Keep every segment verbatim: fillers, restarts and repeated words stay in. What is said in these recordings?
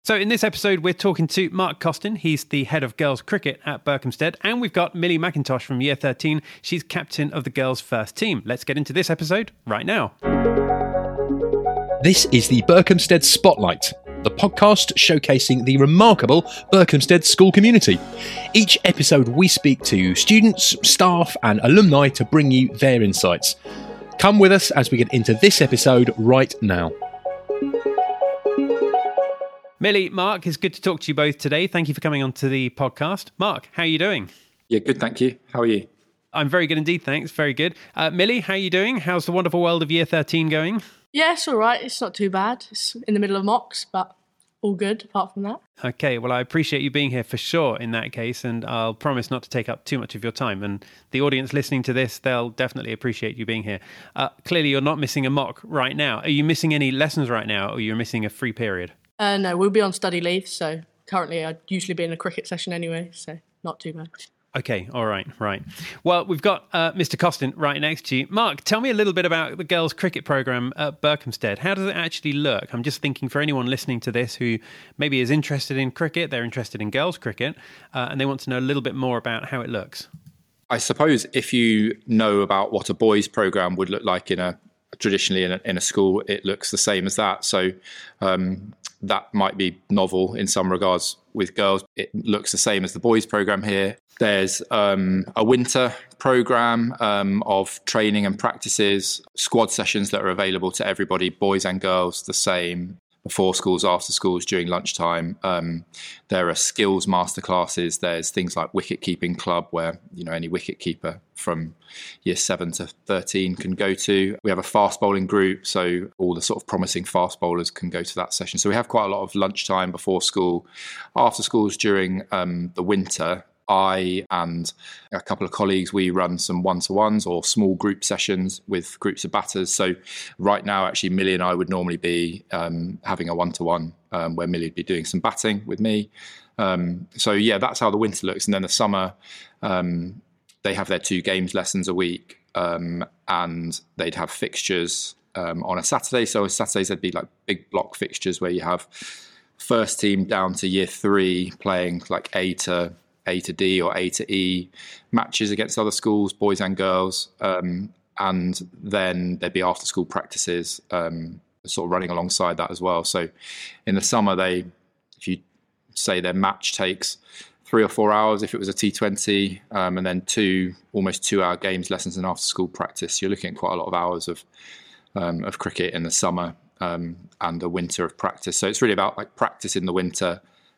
So in this episode, we're talking to Mark Costin. He's the head of girls cricket at Berkhamsted. And we've got Millie McIntosh from year thirteen. She's captain of the girls' first team. Let's get into this episode right now. This is the Berkhamsted Spotlight, the podcast showcasing the remarkable Berkhamsted school community. Each episode we speak to students, staff and alumni to bring you their insights. Come with us as we get into this episode right now. Millie, Mark, it's good to talk to you both today. Thank you for coming on to the podcast. Mark, how are you doing? Yeah, good, thank you. How are you? I'm very good indeed, thanks. Very good. Uh, Millie, how are you doing? How's the wonderful world of year thirteen going? Yeah, it's all right. It's not too bad. It's in the middle of mocks, but all good apart from that. Okay, well, I appreciate you being here for sure in that case, and I'll promise not to take up too much of your time. And the audience listening to this, they'll definitely appreciate you being here. Uh, clearly, you're not missing a mock right now. Are you missing any lessons right now, or you're missing a free period? Uh, no, we'll be on study leave, so currently I'd usually be in a cricket session anyway, so not too bad. Okay, all right, right. Well, we've got uh, Mister Costin right next to you. Mark, tell me a little bit about the girls' cricket programme at Berkhamsted. How does it actually look? I'm just thinking for anyone listening to this who maybe is interested in cricket, they're interested in girls' cricket, uh, and they want to know a little bit more about how it looks. I suppose if you know about what a boys' programme would look like in a traditionally in a, in a school, it looks the same as that. So um, that might be novel in some regards. With girls, it looks the same as the boys' programme here. There's um, a winter programme um, of training and practices, squad sessions that are available to everybody, boys and girls, the same. Before schools, after schools, during lunchtime. Um, there are skills masterclasses. There's things like wicket keeping club where, you know, any wicket keeper from year seven to thirteen can go to. We have a fast bowling group, so all the sort of promising fast bowlers can go to that session. So we have quite a lot of lunchtime before school. After schools during um, the winter, I and a couple of colleagues, we run some one-to-ones or small group sessions with groups of batters. So right now, actually, Millie and I would normally be um, having a one-to-one um, where Millie would be doing some batting with me. Um, so yeah, that's how the winter looks. And then the summer, um, they have their two games lessons a week um, and they'd have fixtures um, on a Saturday. So on Saturdays, there'd be like big block fixtures where you have first team down to year three playing like A to A to D or A to E matches against other schools, boys and girls. Um, and then there'd be after school practices um, sort of running alongside that as well. So in the summer, they, if you say their match takes three or four hours, if it was a T twenty, um, and then two, almost two hour games, lessons and after school practice, you're looking at quite a lot of hours of, um, of cricket in the summer um, and a winter of practice. So it's really about like practice in the winter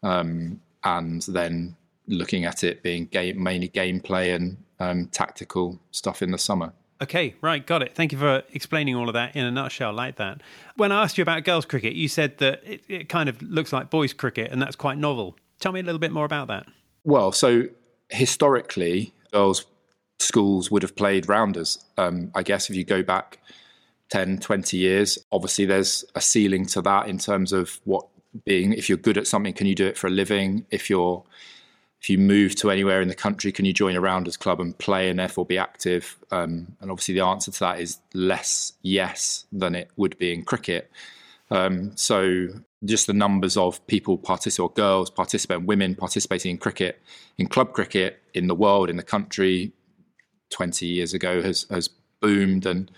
um, and then looking at it being game, mainly gameplay and um, tactical stuff in the summer. Okay, right, got it. Thank you for explaining all of that in a nutshell like that. When I asked you about girls' cricket, you said that it, it kind of looks like boys' cricket, and that's quite novel. Tell me a little bit more about that. Well, so historically, girls' schools would have played rounders. Um, I guess if you go back ten, twenty years, obviously there's a ceiling to that in terms of what being, if you're good at something, can you do it for a living? If you're If you move to anywhere in the country, can you join a rounders club and play and therefore be active? Um, and obviously the answer to that is less yes than it would be in cricket. Um, so just the numbers of people participate, or girls participate, women participating in cricket, in club cricket in the world, in the country, twenty years ago has, has boomed. And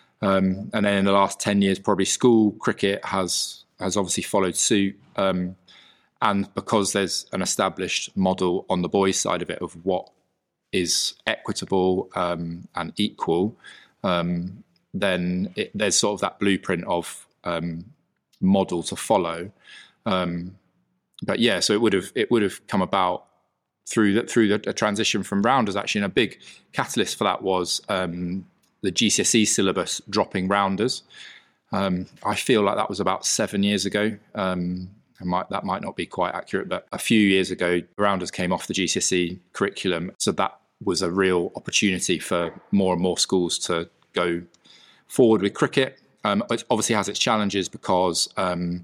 um, and then in the last ten years, probably school cricket has, has obviously followed suit. Um, And because there's an established model on the boys' side of it of what is equitable um, and equal, um, then it, there's sort of that blueprint of um, model to follow. Um, but yeah, so it would have it would have come about through the, through the a transition from rounders. Actually, and a big catalyst for that was um, the G C S E syllabus dropping rounders. Um, I feel like that was about seven years ago. Um, Might, that might not be quite accurate, but a few years ago, rounders came off the G C S E curriculum. So that was a real opportunity for more and more schools to go forward with cricket. Um, it obviously has its challenges because um,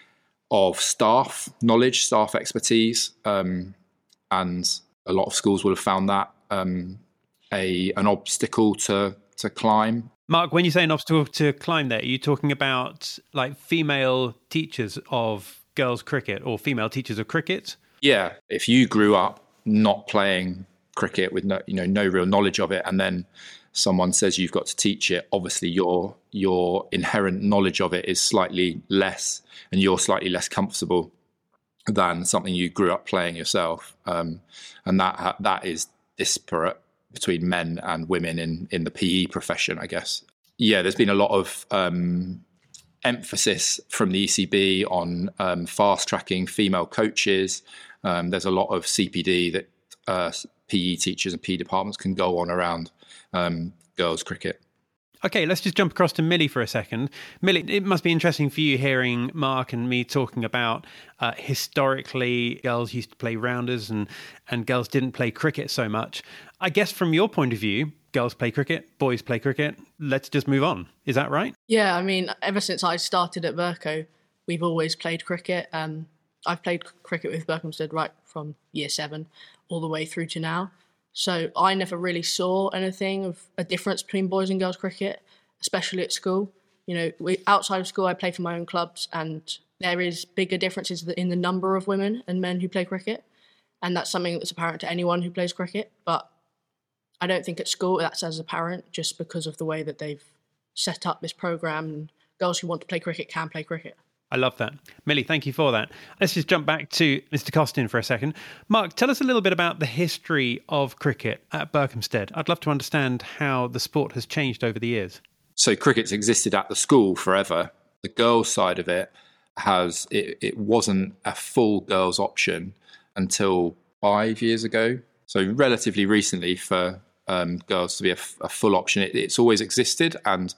of staff knowledge, staff expertise, um, and a lot of schools will have found that um, a an obstacle to to climb. Mark, when you say an obstacle to climb there, are you talking about like female teachers of girls cricket or female teachers of cricket? Yeah, if you grew up not playing cricket with no, you know, no real knowledge of it, and then someone says you've got to teach it, obviously your your inherent knowledge of it is slightly less, and you're slightly less comfortable than something you grew up playing yourself. Um, and that that is disparate between men and women in, in the P E profession, I guess. Yeah, there's been a lot of um, emphasis from the E C B on um, fast-tracking female coaches. Um, there's a lot of C P D that uh, P E teachers and P E departments can go on around um, girls' cricket. Okay, let's just jump across to Millie for a second. Millie, it must be interesting for you hearing Mark and me talking about uh, historically girls used to play rounders and, and girls didn't play cricket so much. I guess from your point of view, girls play cricket, boys play cricket. Let's just move on. Is that right? Yeah, I mean, ever since I started at Berco, we've always played cricket. Um, I've played cricket with Berkhamsted right from year seven all the way through to now. So I never really saw anything of a difference between boys and girls cricket, especially at school. You know, we, outside of school, I play for my own clubs, and there is bigger differences in the number of women and men who play cricket. And that's something that's apparent to anyone who plays cricket. But I don't think at school that's as apparent, just because of the way that they've set up this programme, and girls who want to play cricket can play cricket. I love that. Millie, thank you for that. Let's just jump back to Mister Costin for a second. Mark, tell us a little bit about the history of cricket at Berkhamsted. I'd love to understand how the sport has changed over the years. So cricket's existed at the school forever. The girls' side of it has, it, it wasn't a full girls' option until five years ago. So relatively recently for um, girls to be a, a full option. It, it's always existed, and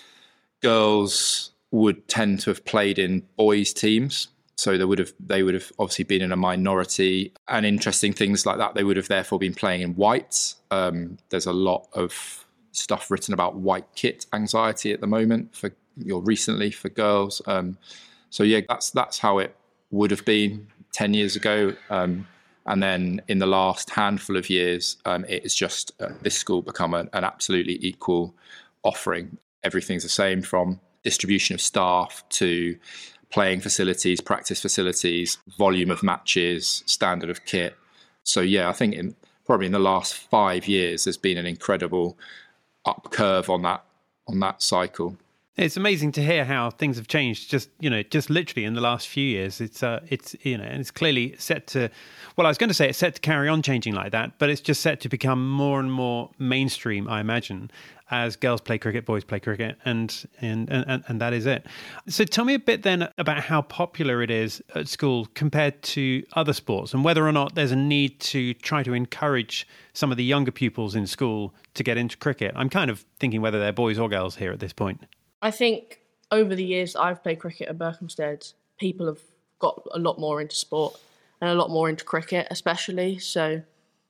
girls would tend to have played in boys' teams. So they would have they would have obviously been in a minority, and interesting things like that. They would have therefore been playing in whites. Um, there's a lot of stuff written about white kit anxiety at the moment for or recently for girls. Um, so yeah, that's that's how it would have been ten years ago. Um, and then in the last handful of years, um, it has just uh, this school become an, an absolutely equal offering. Everything's the same from distribution of staff to playing facilities, practice facilities, volume of matches, standard of kit. So yeah, I think in probably in the last five years, there's been an incredible up curve on that on that cycle. It's amazing to hear how things have changed just, you know, just literally in the last few years. It's, uh, it's you know, and it's clearly set to, well, I was going to say it's set to carry on changing like that, but it's just set to become more and more mainstream, I imagine, as girls play cricket, boys play cricket, and and, and, and that is it. So tell me a bit then about how popular it is at school compared to other sports, and whether or not there's a need to try to encourage some of the younger pupils in school to get into cricket. I'm kind of thinking whether they're boys or girls here at this point. I think over the years that I've played cricket at Berkhamsted, people have got a lot more into sport and a lot more into cricket especially. So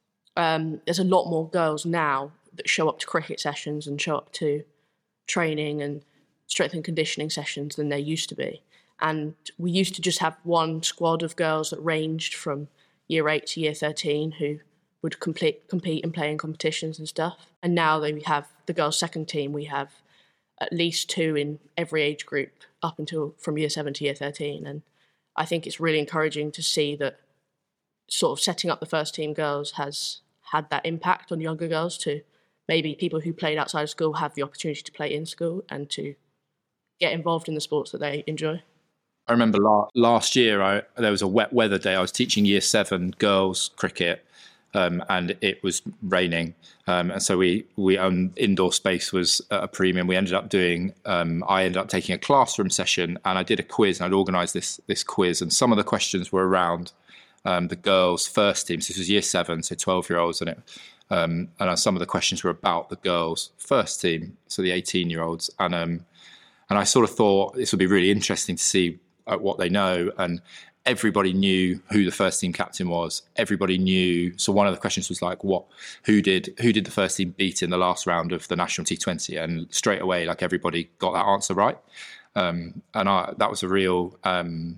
um, there's a lot more girls now that show up to cricket sessions and show up to training and strength and conditioning sessions than there used to be. And we used to just have one squad of girls that ranged from year eight to year thirteen who would complete, compete and play in competitions and stuff. And now that we have the girls' second team, we have at least two in every age group up until from year seven to year thirteen. And I think it's really encouraging to see that sort of setting up the first team girls has had that impact on younger girls to maybe people who played outside of school have the opportunity to play in school and to get involved in the sports that they enjoy. I remember la- last year, I, there was a wet weather day. I was teaching year seven girls cricket, um, and it was raining. Um, and so we, we owned indoor space was at a premium. We ended up doing, um, I ended up taking a classroom session, and I did a quiz, and I'd organised this, this quiz. And some of the questions were around um, the girls' first team. So this was year seven, so twelve year olds. And it, um, and some of the questions were about the girls' first team, so the eighteen year olds. And, um, and I sort of thought this would be really interesting to see uh, what they know. And everybody knew who the first team captain was. Everybody knew. So one of the questions was like, what, who did, who did the first team beat in the last round of the national T twenty? And straight away, like everybody got that answer right. Um, and I, that was a real um,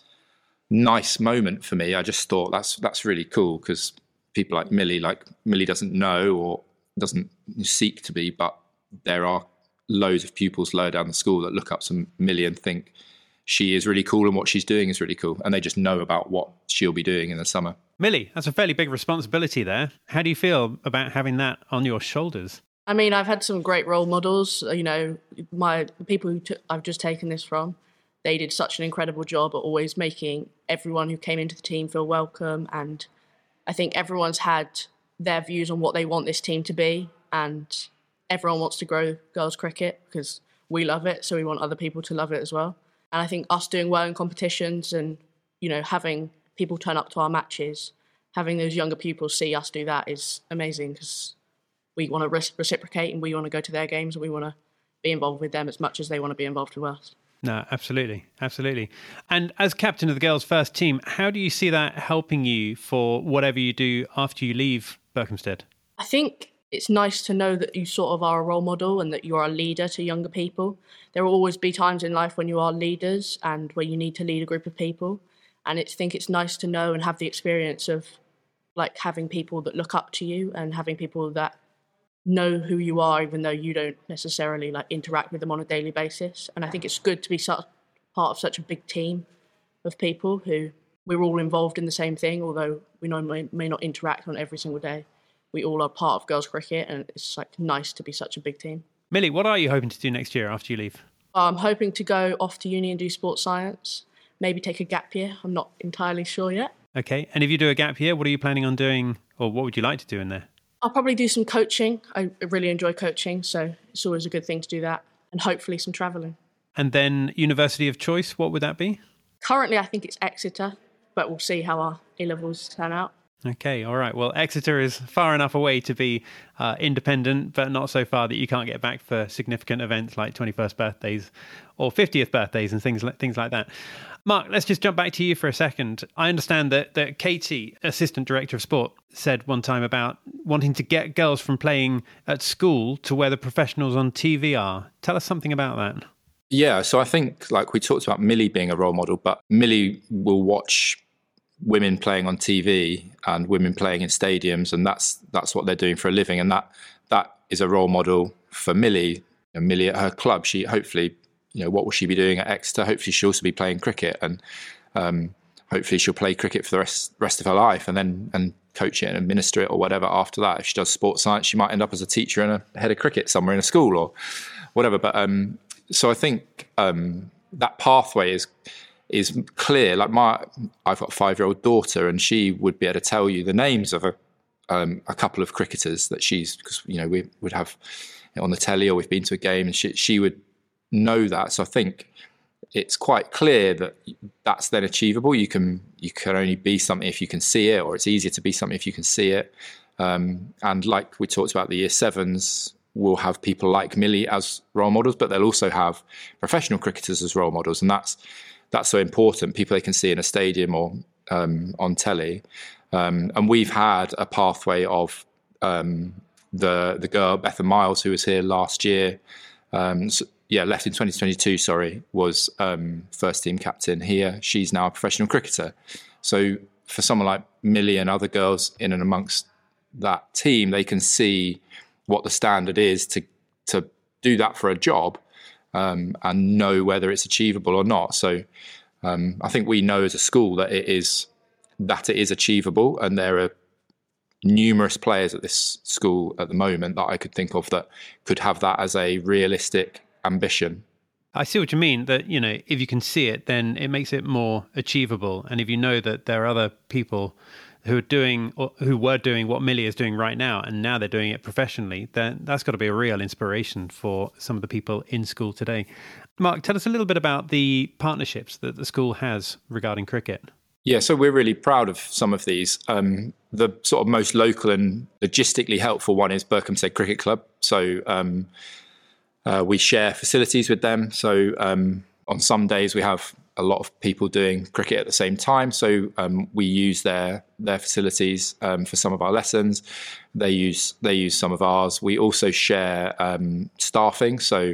nice moment for me. I just thought that's, that's really cool, because people like Millie, like Millie doesn't know or doesn't seek to be, but there are loads of pupils lower down the school that look up to Millie and think she is really cool and what she's doing is really cool. And they just know about what she'll be doing in the summer. Millie, that's a fairly big responsibility there. How do you feel about having that on your shoulders? I mean, I've had some great role models. You know, my the people who t- I've just taken this from, they did such an incredible job at always making everyone who came into the team feel welcome. And I think everyone's had their views on what they want this team to be. And everyone wants to grow girls' cricket because we love it. So we want other people to love it as well. And I think us doing well in competitions and, you know, having people turn up to our matches, having those younger pupils see us do that is amazing because we want to re- reciprocate and we want to go to their games and we want to be involved with them as much as they want to be involved with us. No, absolutely. Absolutely. And as captain of the girls' first team, how do you see that helping you for whatever you do after you leave Berkhamsted? I think it's nice to know that you sort of are a role model and that you are a leader to younger people. There will always be times in life when you are leaders and where you need to lead a group of people. And I think it's nice to know and have the experience of like having people that look up to you and having people that know who you are, even though you don't necessarily like interact with them on a daily basis. And I think it's good to be such, part of such a big team of people who we're all involved in the same thing, although we know may, may not interact on every single day. We all are part of girls' cricket, and it's like nice to be such a big team. Millie, what are you hoping to do next year after you leave? I'm hoping to go off to uni and do sports science, maybe take a gap year. I'm not entirely sure yet. Okay, and if you do a gap year, what are you planning on doing, or what would you like to do in there? I'll probably do some coaching. I really enjoy coaching, so it's always a good thing to do that, and hopefully some travelling. And then university of choice, what would that be? Currently, I think it's Exeter, but we'll see how our A-levels turn out. Okay, all right. Well, Exeter is far enough away to be uh, independent, but not so far that you can't get back for significant events like twenty-first birthdays or fiftieth birthdays and things like, things like that. Mark, let's just jump back to you for a second. I understand that, that Katie, Assistant Director of Sport, said one time about wanting to get girls from playing at school to where the professionals on T V are. Tell us something about that. Yeah, so I think, like we talked about Millie being a role model, but Millie will watch women playing on T V and women playing in stadiums, and that's that's what they're doing for a living, and that that is a role model for Millie. And Millie at her club, she hopefully, you know, what will she be doing at Exeter? Hopefully she'll also be playing cricket, and um, hopefully she'll play cricket for the rest rest of her life, and then and coach it and administer it or whatever after that. If she does sports science, she might end up as a teacher and a head of cricket somewhere in a school or whatever. But um, so I think um, that pathway is. is clear. Like my, I've got a five-year-old daughter, and she would be able to tell you the names of a um, a couple of cricketers that she's, because you know we would have it on the telly or we've been to a game, and she she would know that. So I think it's quite clear that that's then achievable. You can you can only be something if you can see it, or it's easier to be something if you can see it. Um, and like we talked about, the year sevens will have people like Millie as role models, but they'll also have professional cricketers as role models, and that's. That's so important, people they can see in a stadium or um, on telly. Um, and we've had a pathway of um, the the girl, Bethan Miles, who was here last year. Um, so, yeah, left in twenty twenty-two, sorry, was um, first team captain here. She's now a professional cricketer. So for someone like Millie and other girls in and amongst that team, they can see what the standard is to to do that for a job. Um, and know whether it's achievable or not. So um, I think we know as a school that it is that it is achievable, and there are numerous players at this school at the moment that I could think of that could have that as a realistic ambition. I see what you mean, that, you know, if you can see it, then it makes it more achievable. And if you know that there are other people who are doing, or who were doing what Millie is doing right now, and now they're doing it professionally, then that's got to be a real inspiration for some of the people in school today. Mark, tell us a little bit about the partnerships that the school has regarding cricket. Yeah, so we're really proud of some of these. Um, the sort of most local and logistically helpful one is Berkhamsted Cricket Club. So um, uh, we share facilities with them. So um, on some days we have a lot of people doing cricket at the same time. So um, we use their their facilities um, for some of our lessons. They use they use some of ours. We also share um, staffing. So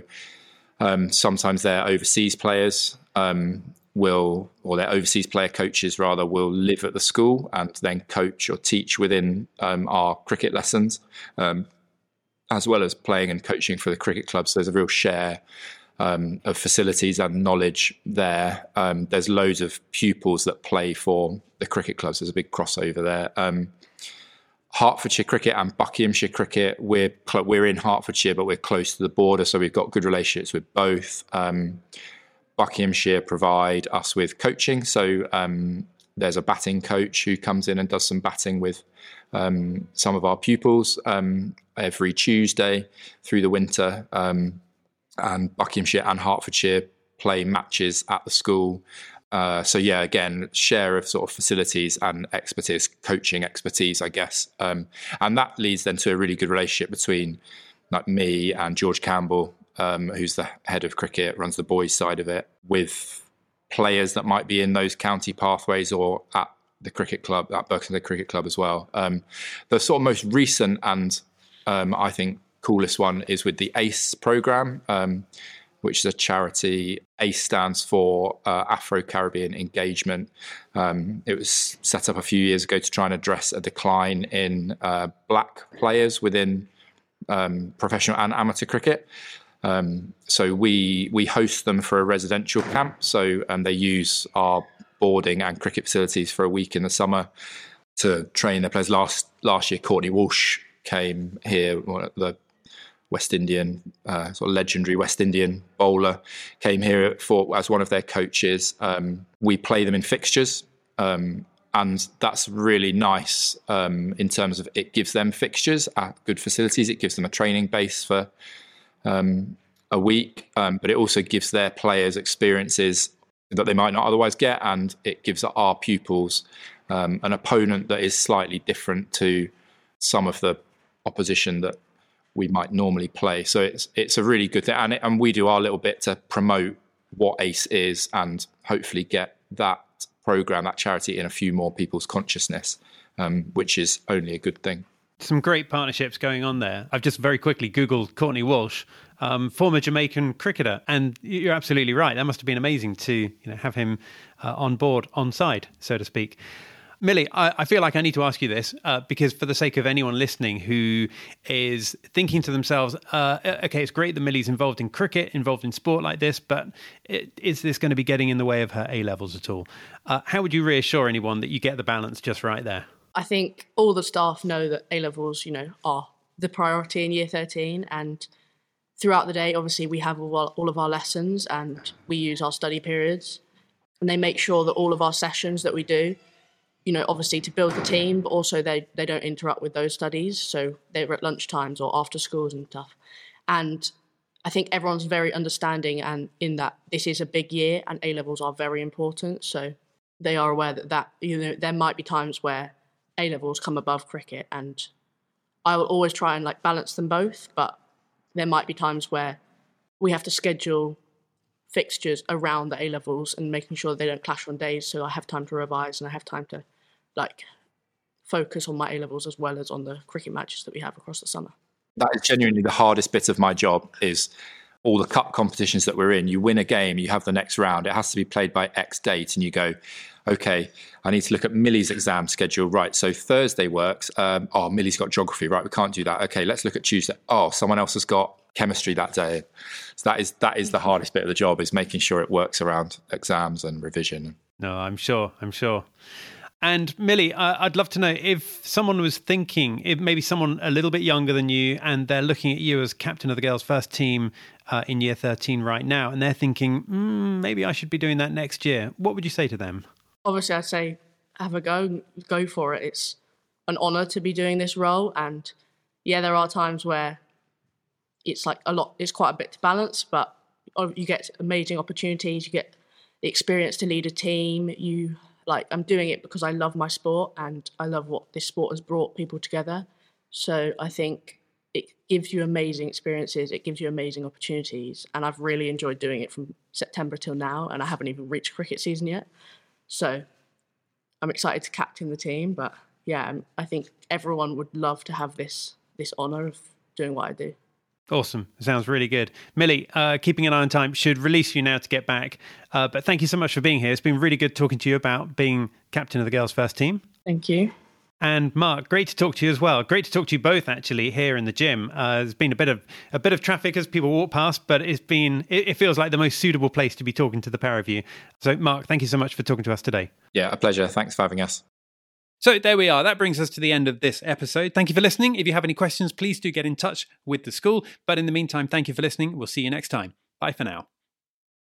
um, sometimes their overseas players um, will, or their overseas player coaches rather, will live at the school and then coach or teach within um, our cricket lessons, um, as well as playing and coaching for the cricket club. So there's a real share um, of facilities and knowledge there. Um, there's loads of pupils that play for the cricket clubs. There's a big crossover there. Um, Hertfordshire Cricket and Buckinghamshire Cricket, we're cl- we're in Hertfordshire, but we're close to the border, so we've got good relationships with both. Um, Buckinghamshire provide us with coaching, so um, there's a batting coach who comes in and does some batting with um, some of our pupils um, every Tuesday through the winter. Um, and Buckinghamshire and Hertfordshire play matches at the school. Uh, so yeah, again, share of sort of facilities and expertise, coaching expertise, I guess. Um, and that leads then to a really good relationship between like me and George Campbell, um, who's the head of cricket, runs the boys side of it, with players that might be in those county pathways or at the cricket club, at Berkhamsted Cricket Club as well. Um, the sort of most recent and um, I think coolest one is with the ACE programme, um, which is a charity. ACE stands for uh, Afro-Caribbean Engagement. Um, it was set up a few years ago to try and address a decline in uh, black players within um, professional and amateur cricket. Um, so we we host them for a residential camp. So um, they use our boarding and cricket facilities for a week in the summer to train their players. Last last year, Courtney Walsh came here, one of the West Indian, uh, sort of legendary West Indian bowler, came here for as one of their coaches. Um, we play them in fixtures, um, and that's really nice um, in terms of it gives them fixtures at good facilities. It gives them a training base for um, a week, um, but it also gives their players experiences that they might not otherwise get, and it gives our pupils um, an opponent that is slightly different to some of the opposition that we might normally play. So it's it's a really good thing. And, it, and we do our little bit to promote what ACE is and hopefully get that programme, that charity, in a few more people's consciousness, um, which is only a good thing. Some great partnerships going on there. I've just very quickly Googled Courtney Walsh, um, former Jamaican cricketer. And you're absolutely right. That must have been amazing to you know have him uh, on board, on side, so to speak. Millie, I, I feel like I need to ask you this uh, because for the sake of anyone listening who is thinking to themselves, uh, okay, it's great that Millie's involved in cricket, involved in sport like this, but it, is this going to be getting in the way of her A-levels at all? Uh, how would you reassure anyone that you get the balance just right there? I think all the staff know that A-levels, you know, are the priority in year thirteen, and throughout the day, obviously, we have all, all of our lessons and we use our study periods, and they make sure that all of our sessions that we do, you know, obviously to build the team, but also they, they don't interrupt with those studies. So they're at lunch times or after schools and stuff. And I think everyone's very understanding and in that this is a big year and A-levels are very important. So they are aware that, that you know, there might be times where A-levels come above cricket, and I will always try and like balance them both. But there might be times where we have to schedule fixtures around the A-levels and making sure they don't clash on days. So I have time to revise and I have time to like focus on my A-levels as well as on the cricket matches that we have across the summer. That is genuinely the hardest bit of my job, is all the cup competitions that we're in. You win a game, you have the next round. It has to be played by X date, and you go, okay, I need to look at Millie's exam schedule. Right, so Thursday works. Um, oh, Millie's got geography. Right, we can't do that. Okay, let's look at Tuesday. Oh, someone else has got chemistry that day. So that is that is the hardest bit of the job, is making sure it works around exams and revision. No, I'm sure. I'm sure. And Millie, I'd love to know if someone was thinking, if maybe someone a little bit younger than you, and they're looking at you as captain of the girls' first team uh, in year thirteen right now, and they're thinking, mm, maybe I should be doing that next year. What would you say to them? Obviously, I'd say have a go, go for it. It's an honour to be doing this role. And yeah, there are times where it's like a lot, it's quite a bit to balance, but you get amazing opportunities, you get the experience to lead a team, you... Like, I'm doing it because I love my sport and I love what this sport has brought people together. So I think it gives you amazing experiences. It gives you amazing opportunities. And I've really enjoyed doing it from September till now. And I haven't even reached cricket season yet. So I'm excited to captain the team. But yeah, I think everyone would love to have this this honour of doing what I do. Awesome. Sounds really good. Millie, uh, keeping an eye on time, should release you now to get back. Uh, but thank you so much for being here. It's been really good talking to you about being captain of the girls' first team. Thank you. And Mark, great to talk to you as well. Great to talk to you both actually here in the gym. Uh, there's been a bit of a bit of traffic as people walk past, but it's been it, it feels like the most suitable place to be talking to the pair of you. So Mark, thank you so much for talking to us today. Yeah, a pleasure. Thanks for having us. So there we are. That brings us to the end of this episode. Thank you for listening. If you have any questions, please do get in touch with the school. But in the meantime, thank you for listening. We'll see you next time. Bye for now.